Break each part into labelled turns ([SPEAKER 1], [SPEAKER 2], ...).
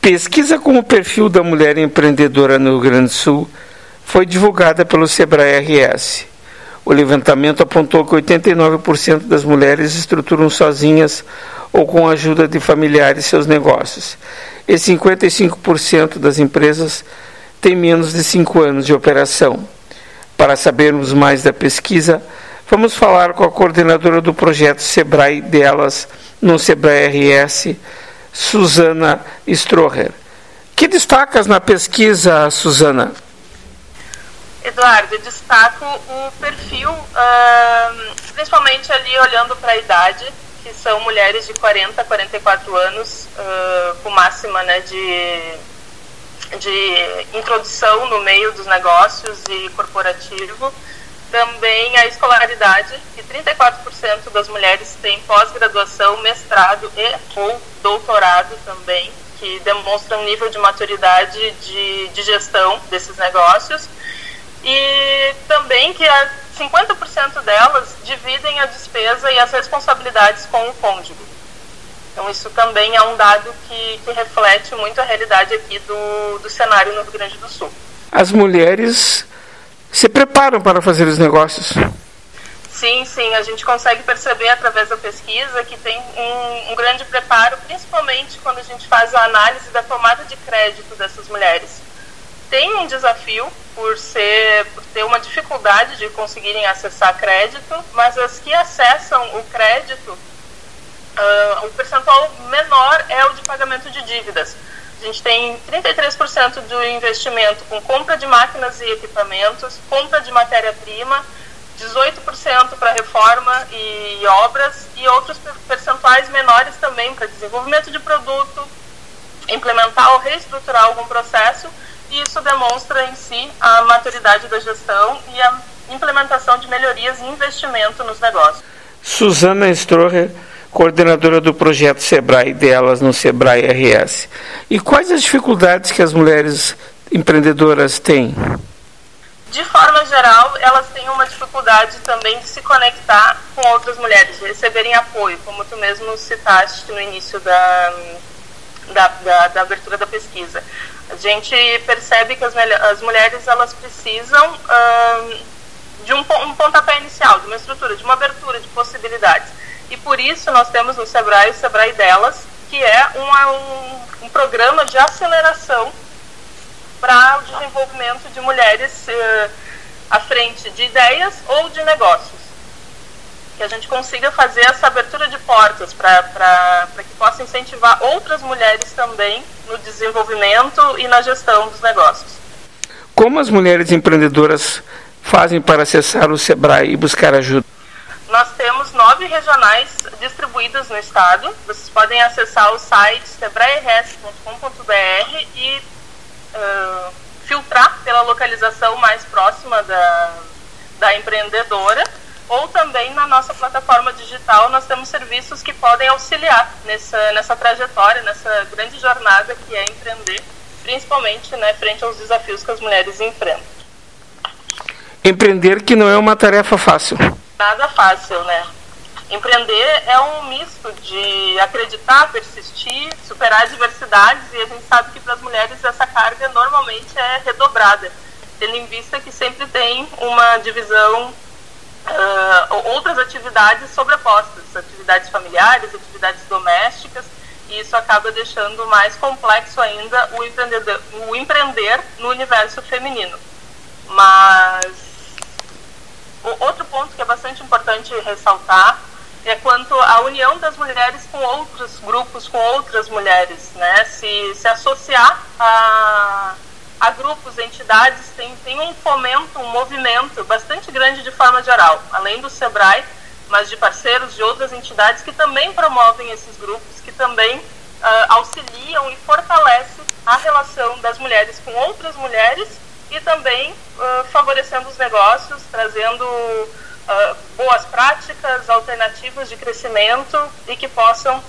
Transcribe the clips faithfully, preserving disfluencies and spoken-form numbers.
[SPEAKER 1] Pesquisa com o perfil da mulher empreendedora no Rio Grande do Sul foi divulgada pelo Sebrae R S. O levantamento apontou que oitenta e nove por cento das mulheres estruturam sozinhas ou com a ajuda de familiares seus negócios. E cinquenta e cinco por cento das empresas têm menos de cinco anos de operação. Para sabermos mais da pesquisa, vamos falar com a coordenadora do projeto Sebrae Delas no Sebrae R S, Suzana Stroher. Que destacas na pesquisa, Suzana?
[SPEAKER 2] Eduardo, eu destaco o perfil, uh, principalmente ali olhando para a idade, que são mulheres de quarenta a quarenta e quatro anos, uh, com máxima, né, de, de introdução no meio dos negócios e corporativo. Também a escolaridade, que trinta e quatro por cento das mulheres têm pós-graduação, mestrado e ou doutorado também, que demonstra um nível de maturidade de, de gestão desses negócios. E também que a cinquenta por cento delas dividem a despesa e as responsabilidades com o cônjuge. Então isso também é um dado que, que reflete muito a realidade aqui do, do cenário no Rio Grande do Sul.
[SPEAKER 1] As mulheres se preparam para fazer os negócios?
[SPEAKER 2] Sim, sim, a gente consegue perceber através da pesquisa que tem um, um grande preparo, principalmente quando a gente faz a análise da tomada de crédito dessas mulheres. Tem um desafio por, ser, por ter uma dificuldade de conseguirem acessar crédito, mas as que acessam o crédito, uh, o percentual menor é o de pagamento de dívidas. A gente tem trinta e três por cento do investimento com compra de máquinas e equipamentos, compra de matéria-prima, dezoito por cento para reforma e obras e outros percentuais menores também para desenvolvimento de produto, implementar ou reestruturar algum processo. E isso demonstra em si a maturidade da gestão e a implementação de melhorias e investimento nos negócios.
[SPEAKER 1] Suzana Stroher, coordenadora do projeto Sebrae Delas no Sebrae R S. E quais as dificuldades que as mulheres empreendedoras têm?
[SPEAKER 2] De forma geral, elas têm uma dificuldade também de se conectar com outras mulheres, de receberem apoio, como tu mesmo citaste no início da, da, da, da abertura da pesquisa. A gente percebe que as, as mulheres elas precisam uh, de um, um pontapé inicial, de uma estrutura, de uma abertura de possibilidades. E por isso nós temos no Sebrae o Sebrae Delas, que é uma, um, um programa de aceleração para o desenvolvimento de mulheres uh, à frente de ideias ou de negócios. Que a gente consiga fazer essa abertura de portas para que possa incentivar outras mulheres também no desenvolvimento e na gestão dos negócios.
[SPEAKER 1] Como as mulheres empreendedoras fazem para acessar o Sebrae e buscar ajuda?
[SPEAKER 2] Nós temos nove regionais distribuídas no estado. Vocês podem acessar o site sebrae r s ponto com ponto b r e uh, filtrar pela localização mais próxima da, da empreendedora. Ou também na nossa plataforma digital nós temos serviços que podem auxiliar nessa, nessa trajetória, nessa grande jornada que é empreender, principalmente, né, frente aos desafios que as mulheres enfrentam.
[SPEAKER 1] Empreender que não é uma tarefa fácil.
[SPEAKER 2] Nada fácil, né? Empreender é um misto de acreditar, persistir, superar adversidades, e a gente sabe que para as mulheres essa carga normalmente é redobrada, tendo em vista que sempre tem uma divisão, Uh, outras atividades sobrepostas, atividades familiares, atividades domésticas, e isso acaba deixando mais complexo ainda o, empreendedor, o empreender no universo feminino. Mas o outro ponto que é bastante importante ressaltar é quanto à união das mulheres com outros grupos, com outras mulheres, né? Se, se associar a a grupos, entidades, tem, tem um fomento, um movimento bastante grande de forma geral, além do Sebrae, mas de parceiros de outras entidades que também promovem esses grupos, que também uh, auxiliam e fortalecem a relação das mulheres com outras mulheres e também uh, favorecendo os negócios, trazendo uh, boas práticas, alternativas de crescimento e que possam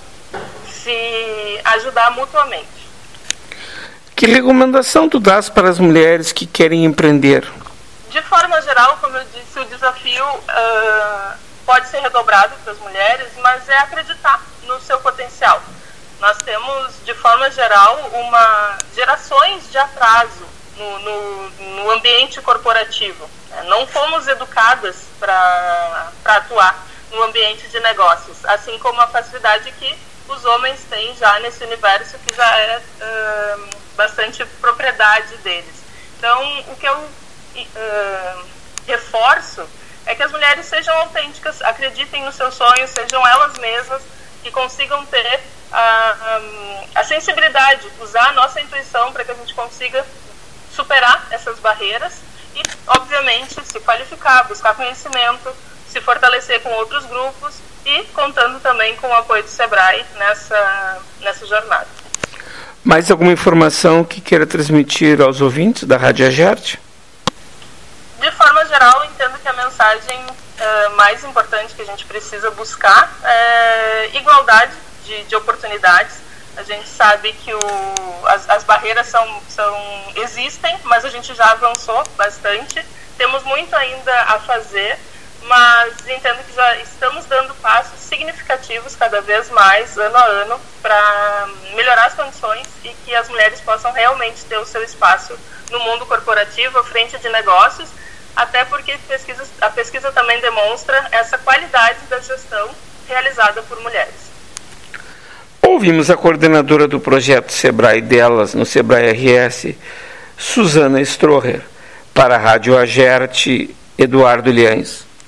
[SPEAKER 2] se ajudar mutuamente.
[SPEAKER 1] Que recomendação tu dás para as mulheres que querem empreender?
[SPEAKER 2] De forma geral, como eu disse, o desafio uh, pode ser redobrado para as mulheres, mas é acreditar no seu potencial. nós temos, de forma geral, uma gerações de atraso no, no, no ambiente corporativo. Não fomos educadas para atuar no ambiente de negócios, assim como a facilidade que os homens têm já nesse universo, que já é uh, bastante propriedade deles. Então, o que eu uh, reforço é que as mulheres sejam autênticas, acreditem nos seus sonhos, sejam elas mesmas, que consigam ter a, a, a sensibilidade, usar a nossa intuição para que a gente consiga superar essas barreiras e, obviamente, se qualificar, buscar conhecimento, se fortalecer com outros grupos e contando também com o apoio do SEBRAE nessa, nessa jornada.
[SPEAKER 1] Mais alguma informação que queira transmitir aos ouvintes da Rádio Agerte?
[SPEAKER 2] De forma geral, entendo que a mensagem uh, mais importante que a gente precisa buscar é igualdade de, de oportunidades. A gente sabe que o, as, as barreiras são, são, existem, mas a gente já avançou bastante. Temos muito ainda a fazer, mas entendo que já estamos dando passos significativos cada vez mais, ano a ano, para melhorar as condições e que as mulheres possam realmente ter o seu espaço no mundo corporativo, à frente de negócios, até porque pesquisas, a pesquisa também demonstra essa qualidade da gestão realizada por mulheres.
[SPEAKER 1] Ouvimos a coordenadora do projeto SEBRAE Delas, no SEBRAE R S, Suzana Stroher. Para a Rádio Agerte, Eduardo Liães.